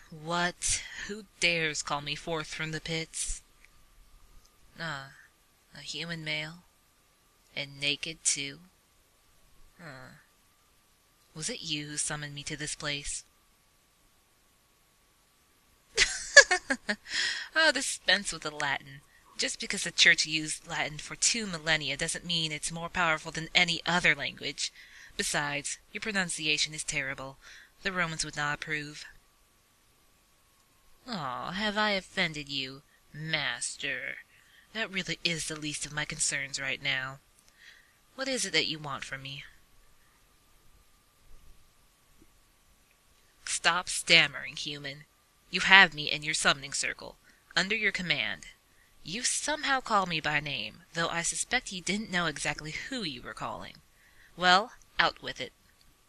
What? Who dares call me forth from the pits? Ah, a human male, and naked too. Ah, was it you who summoned me to this place? Oh, dispense with the Latin. Just because the Church used Latin for 2 millennia doesn't mean it's more powerful than any other language. Besides, your pronunciation is terrible. The Romans would not approve. Oh, have I offended you, Master? That really is the least of my concerns right now. What is it that you want from me? Stop stammering, human. You have me in your summoning circle, under your command. You somehow call me by name, though I suspect you didn't know exactly who you were calling. Well, out with it.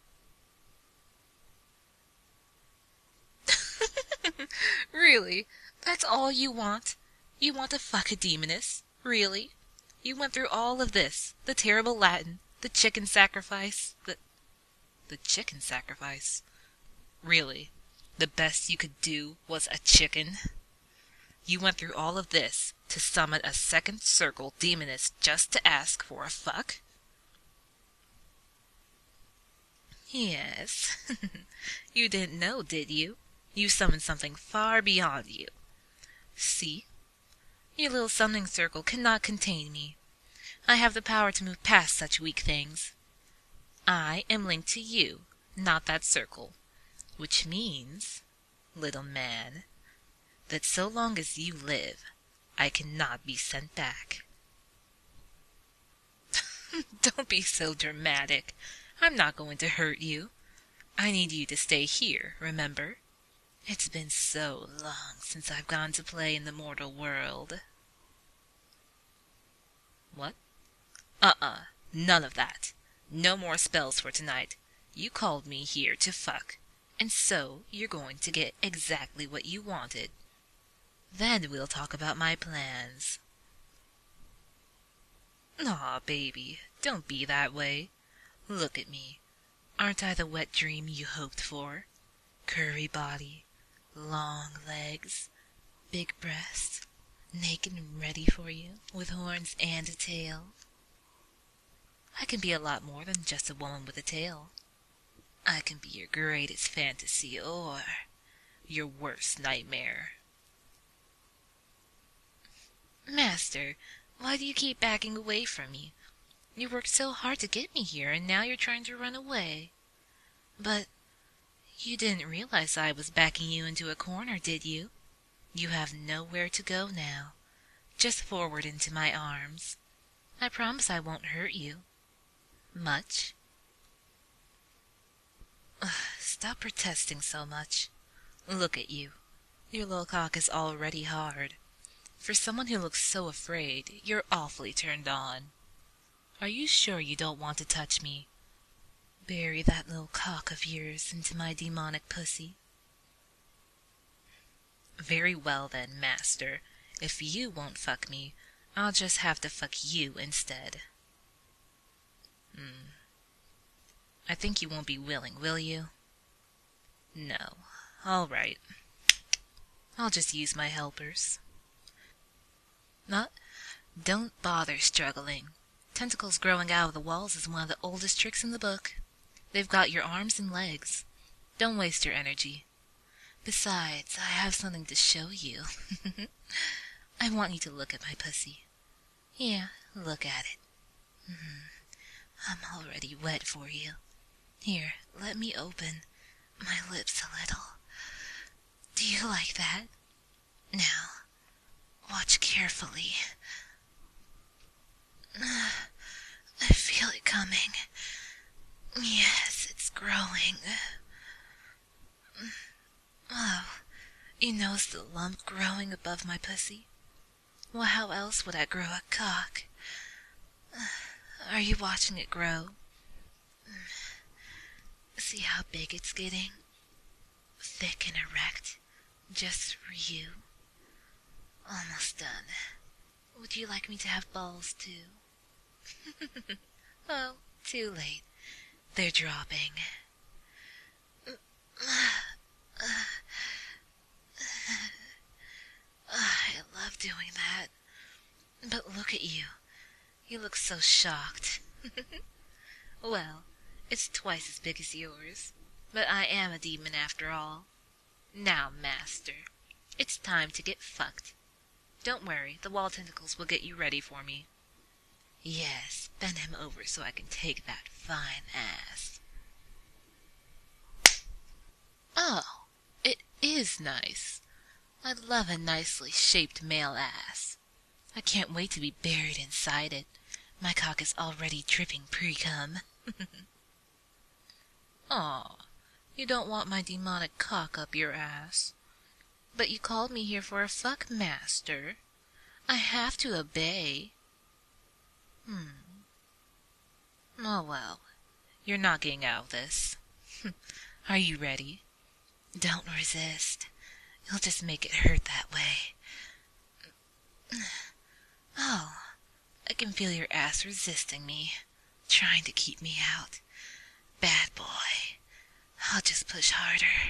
Really? That's all you want? You want to fuck a demoness? Really? You went through all of this, the terrible Latin, the chicken sacrifice, the chicken sacrifice? Really? The best you could do was a chicken? You went through all of this to summon a second circle demoness just to ask for a fuck? Yes. You didn't know, did you? You summoned something far beyond you. See? Your little summoning circle cannot contain me. I have the power to move past such weak things. I am linked to you, not that circle. Which means, little man, that so long as you live, I cannot be sent back. Don't be so dramatic. I'm not going to hurt you. I need you to stay here, remember? It's been so long since I've gone to play in the mortal world. What? None of that. No more spells for tonight. You called me here to fuck, and so you're going to get exactly what you wanted. Then we'll talk about my plans. Aw, baby, don't be that way. Look at me. Aren't I the wet dream you hoped for? Curvy body, long legs, big breasts, naked and ready for you, with horns and a tail. I can be a lot more than just a woman with a tail. I can be your greatest fantasy or your worst nightmare. Master, why do you keep backing away from me? You worked so hard to get me here, and now you're trying to run away. But you didn't realize I was backing you into a corner, did you? You have nowhere to go now. Just forward into my arms. I promise I won't hurt you. Much. Ugh, stop protesting so much. Look at you. Your little cock is already hard. For someone who looks so afraid, you're awfully turned on. Are you sure you don't want to touch me? Bury that little cock of yours into my demonic pussy. Very well then, Master. If you won't fuck me, I'll just have to fuck you instead. I think you won't be willing, will you? No. All right. I'll just use my helpers. Not. Don't bother struggling. Tentacles growing out of the walls is one of the oldest tricks in the book. They've got your arms and legs. Don't waste your energy. Besides, I have something to show you. I want you to look at my pussy. Yeah, look at it. I'm already wet for you. Here, let me open my lips a little. Do you like that? Now, watch carefully. I feel it coming. Yes, it's growing. Oh, you notice the lump growing above my pussy? Well, how else would I grow a cock? Are you watching it grow? See how big it's getting? Thick and erect, just for you. Almost done. Would you like me to have balls too? Oh, too late. They're dropping. doing that. But look at you. You look so shocked. Well, it's twice as big as yours. But I am a demon after all. Now, master, it's time to get fucked. Don't worry, the wall tentacles will get you ready for me. Yes, bend him over so I can take that fine ass. Oh, it is nice. I love a nicely shaped male ass. I can't wait to be buried inside it. My cock is already dripping pre-cum. Aw, you don't want my demonic cock up your ass. But you called me here for a fuck, master. I have to obey. Oh well, you're not getting out of this. Are you ready? Don't resist. You'll just make it hurt that way. Oh, I can feel your ass resisting me, trying to keep me out. Bad boy. I'll just push harder.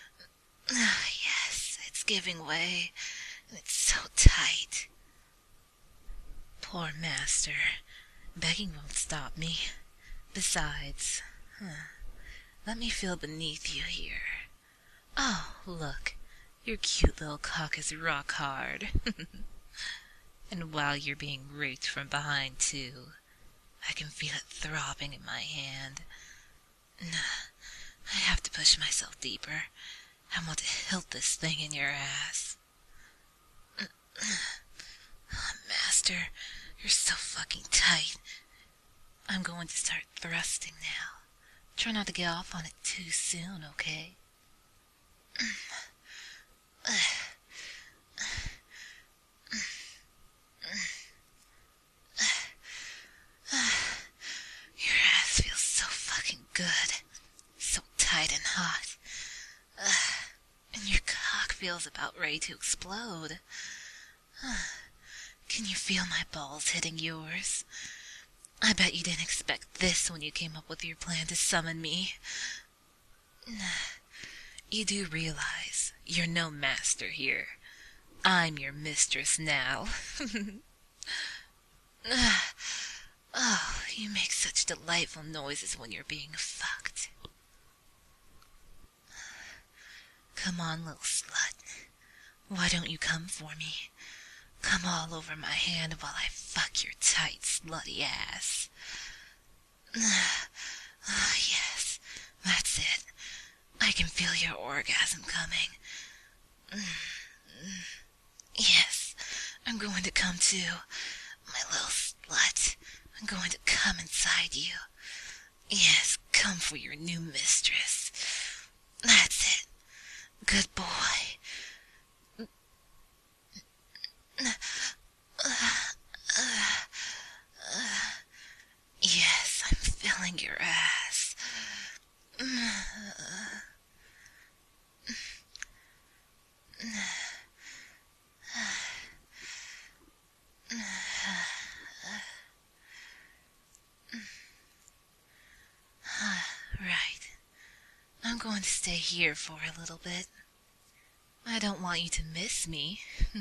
Yes, it's giving way, and it's so tight. Poor master. Begging won't stop me. Besides, let me feel beneath you here. Oh, look, your cute little cock is rock hard. And while you're being raped from behind, too, I can feel it throbbing in my hand. I have to push myself deeper. I want to hilt this thing in your ass. Master, you're so fucking tight. I'm going to start thrusting now. Try not to get off on it too soon, okay? Your ass feels so fucking good. So tight and hot. And your cock feels about ready to explode. Can you feel my balls hitting yours? I bet you didn't expect this when you came up with your plan to summon me. You do realize you're no master here. I'm your mistress now. Oh, you make such delightful noises when you're being fucked. Come on, little slut. Why don't you come for me? Come all over my hand while I fuck your tight, slutty ass. Yes, that's it. I can feel your orgasm coming. Yes, I'm going to come too. My little slut. I'm going to come inside you. Yes, come for your new mistress. That's it. Good boy. Yes, I'm filling your ass. Right. I'm going to stay here for a little bit. I don't want you to miss me.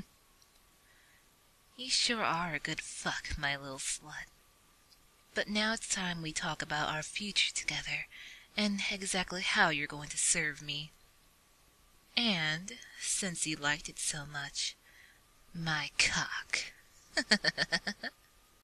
You sure are a good fuck, my little slut. But now it's time we talk about our future together, and exactly how you're going to serve me. And, since you liked it so much, my cock.